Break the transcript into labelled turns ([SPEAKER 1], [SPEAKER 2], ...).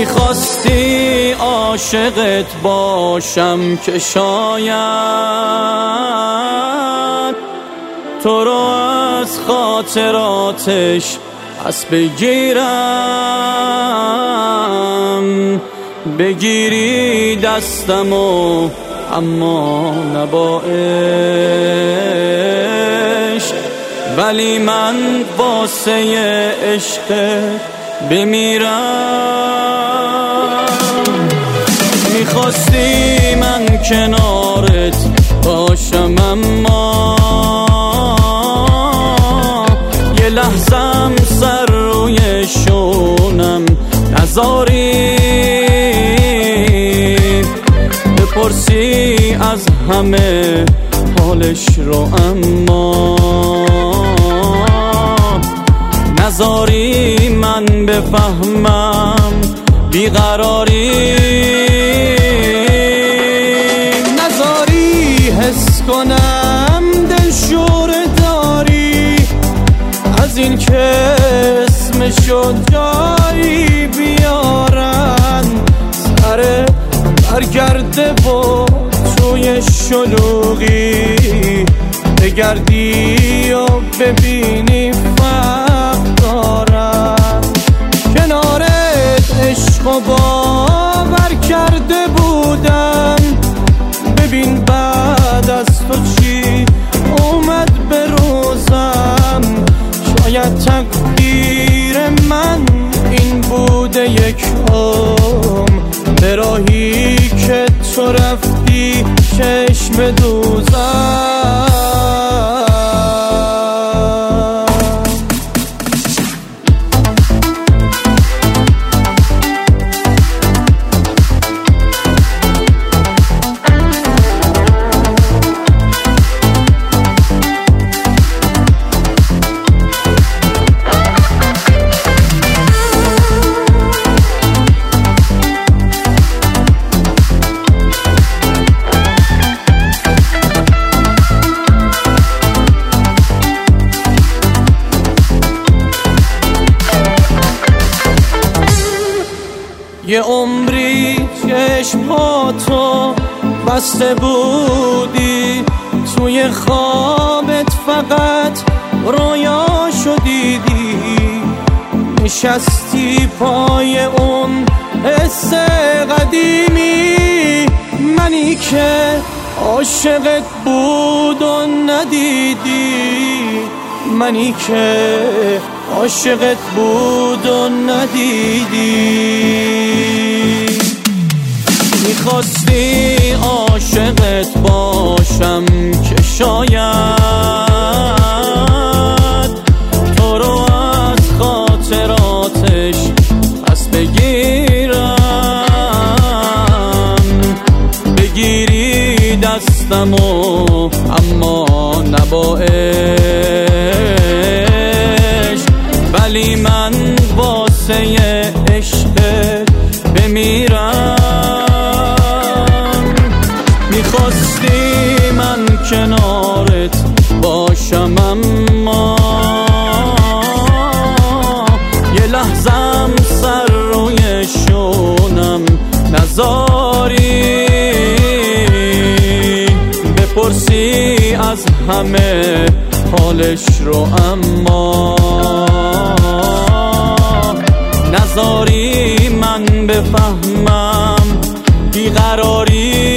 [SPEAKER 1] میخواستی عاشقت باشم که شاید تو رو از خاطراتش پس بگیرم، بگیری دستمو اما نبا عشق، ولی من واسه عشق بمیرم. میخواستی من کنارت باشم اما یه لحظم سر روی شونم نذاری، بپرسی از همه حالش رو اما نذاری من بفهمم بیقراری، نذاری حس کنم دلشوره داری از این که اسمشو جایی بیارن، سر برگرده و توی شلوغی بگردی و ببینی فرق دارن. کنارت عشق و باور کرده بودم، ببین بعد از تو چی اومد به روزم. شاید تقدیر من این بوده یک به راهی که تو رفتی چشم دوزم. یه عمری چشماتو بسته بودی، توی خوابت فقط رویاشو دیدی، نشستی پای اون حس قدیمی، منی که عاشقت بود و ندیدی، منی که عاشقت بود و ندیدی. میخواستی عاشقت باشم که شاید تو رو از خاطراتش پس بگیرم، بگیری دستمو اما نبا عشق، ولی من واسه عشق بمیرم. میخواستی من کنارت باشم اما یه لحظم سر روی شونم نذاری، بپرسی از همه حالش رو اما نذاری من بفهمم بیقراری.